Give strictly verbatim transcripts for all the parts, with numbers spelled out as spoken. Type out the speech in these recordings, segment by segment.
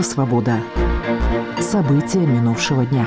Радио «Свобода». События минувшего дня.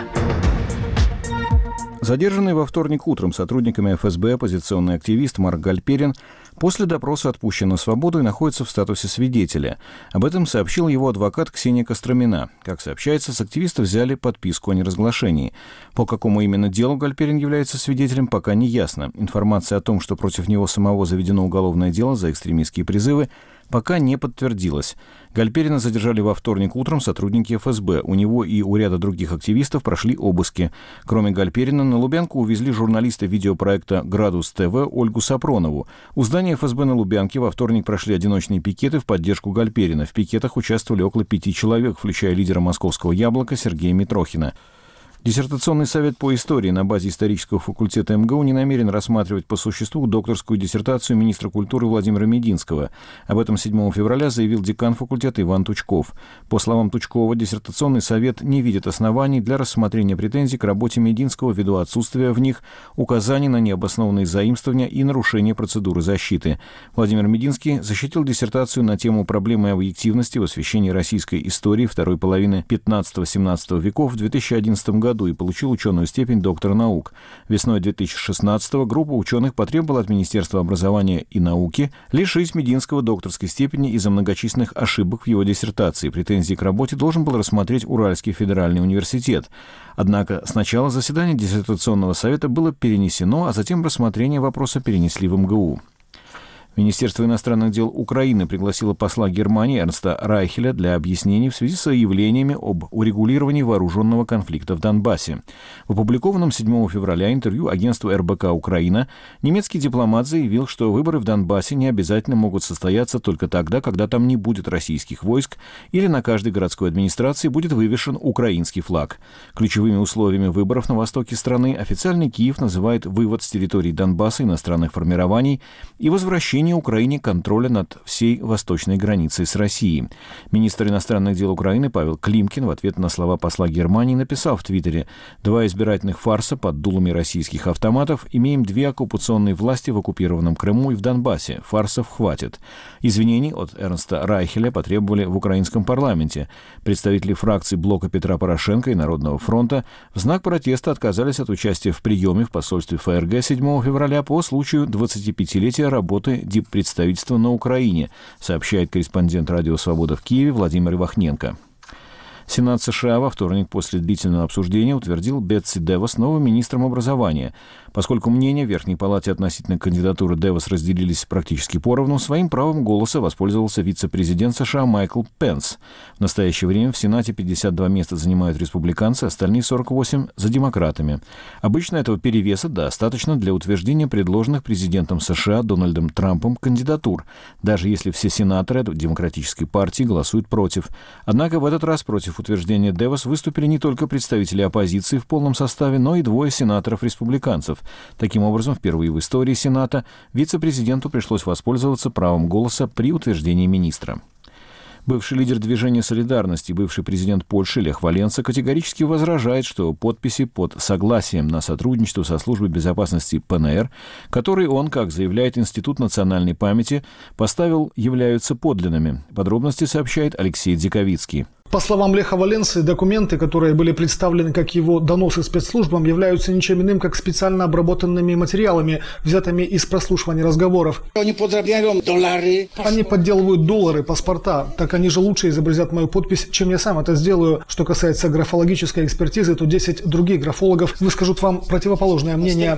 Задержанный во вторник утром сотрудниками эф эс бэ оппозиционный активист Марк Гальперин после допроса отпущен на свободу и находится в статусе свидетеля. Об этом сообщил его адвокат Ксения Костромина. Как сообщается, с активиста взяли подписку о неразглашении. По какому именно делу Гальперин является свидетелем, пока не ясно. Информация о том, что против него самого заведено уголовное дело за экстремистские призывы, пока не подтвердилась. Гальперина задержали во вторник утром сотрудники эф эс бэ. У него и у ряда других активистов прошли обыски. Кроме Гальперина, на Лубянку увезли журналиста видеопроекта «Градус ТВ» Ольгу Сапронову. У здания эф эс бэ на Лубянке во вторник прошли одиночные пикеты в поддержку Гальперина. В пикетах участвовали около пяти человек, включая лидера московского «Яблока» Сергея Митрохина. Диссертационный совет по истории на базе исторического факультета эм гэ у не намерен рассматривать по существу докторскую диссертацию министра культуры Владимира Мединского. Об этом седьмого февраля заявил декан факультета Иван Тучков. По словам Тучкова, диссертационный совет не видит оснований для рассмотрения претензий к работе Мединского ввиду отсутствия в них указаний на необоснованные заимствования и нарушение процедуры защиты. Владимир Мединский защитил диссертацию на тему проблемы объективности в освещении российской истории второй половины пятнадцатого-семнадцатого веков в две тысячи одиннадцатом году и получил ученую степень доктора наук. Весной две тысячи шестнадцатого группа ученых потребовала от Министерства образования и науки лишить Мединского докторской степени из-за многочисленных ошибок в его диссертации. Претензии к работе должен был рассмотреть Уральский федеральный университет. Однако сначала заседание диссертационного совета было перенесено, а затем рассмотрение вопроса перенесли в эм гэ у. Министерство иностранных дел Украины пригласило посла Германии Эрнста Райхеля для объяснений в связи с заявлениями об урегулировании вооруженного конфликта в Донбассе. В опубликованном седьмого февраля интервью агентству эр бэ ка «Украина» немецкий дипломат заявил, что выборы в Донбассе не обязательно могут состояться только тогда, когда там не будет российских войск или на каждой городской администрации будет вывешен украинский флаг. Ключевыми условиями выборов на востоке страны официальный Киев называет вывод с территории Донбасса иностранных формирований и возвращение Украине контроля над всей восточной границей с Россией. Министр иностранных дел Украины Павел Климкин в ответ на слова посла Германии написал в Твиттере: «Два избирательных фарса под дулами российских автоматов. Имеем две оккупационные власти в оккупированном Крыму и в Донбассе. Фарсов хватит». Извинений от Эрнста Райхеля потребовали в украинском парламенте. Представители фракций блока Петра Порошенко и Народного фронта в знак протеста отказались от участия в приеме в посольстве эф эр гэ седьмого февраля по случаю двадцатипятилетия работы диппредставительства на Украине, сообщает корреспондент «Радио Свобода» в Киеве Владимир Ивахненко. Сенат США во вторник после длительного обсуждения утвердил Бетси Девос новым министром образования. Поскольку мнения в Верхней Палате относительно кандидатуры Девос разделились практически поровну, своим правом голоса воспользовался вице-президент США Майкл Пенс. В настоящее время в Сенате пятьдесят два места занимают республиканцы, остальные сорок восемь за демократами. Обычно этого перевеса достаточно для утверждения предложенных президентом США Дональдом Трампом кандидатур, даже если все сенаторы Демократической партии голосуют против. Однако в этот раз против утверждения Девос выступили не только представители оппозиции в полном составе, но и двое сенаторов-республиканцев. Таким образом, впервые в истории Сената вице-президенту пришлось воспользоваться правом голоса при утверждении министра. Бывший лидер движения «Солидарность» и бывший президент Польши Лех Валенса категорически возражает, что подписи под согласием на сотрудничество со службой безопасности пэ эн эр, которые он, как заявляет Институт национальной памяти, поставил, являются подлинными. Подробности сообщает Алексей Дзиковицкий. По словам Леха Валенсы, документы, которые были представлены как его доносы спецслужбам, являются ничем иным, как специально обработанными материалами, взятыми из прослушивания разговоров. Они подделывают доллары. Они подделывают доллары, паспорта. Так они же лучше изобразят мою подпись, чем я сам это сделаю. Что касается графологической экспертизы, то десять других графологов выскажут вам противоположное мнение.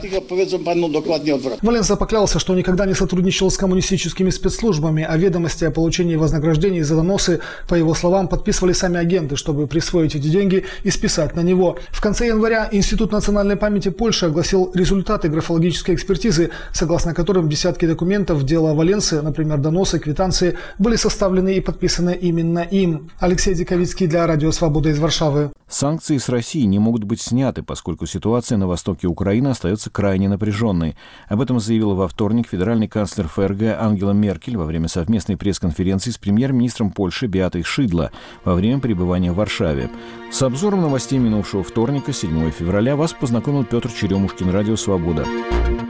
Валенса поклялся, что никогда не сотрудничал с коммунистическими спецслужбами, а ведомости о получении вознаграждений за доносы, по его словам, подписывали сами агенты, чтобы присвоить эти деньги и списать на него. В конце января Институт национальной памяти Польши огласил результаты графологической экспертизы, согласно которым десятки документов дела Валенсы, например, доносы, квитанции, были составлены и подписаны именно им. Алексей Диковицкий для Радио Свобода из Варшавы. Санкции с России не могут быть сняты, поскольку ситуация на востоке Украины остается крайне напряженной. Об этом заявила во вторник федеральный канцлер эф эр гэ Ангела Меркель во время совместной пресс-конференции с премьер-министром Польши Беатой Шидло во время пребывания в Варшаве. С обзором новостей минувшего вторника, седьмого февраля, вас познакомил Петр Черемушкин, Радио Свобода.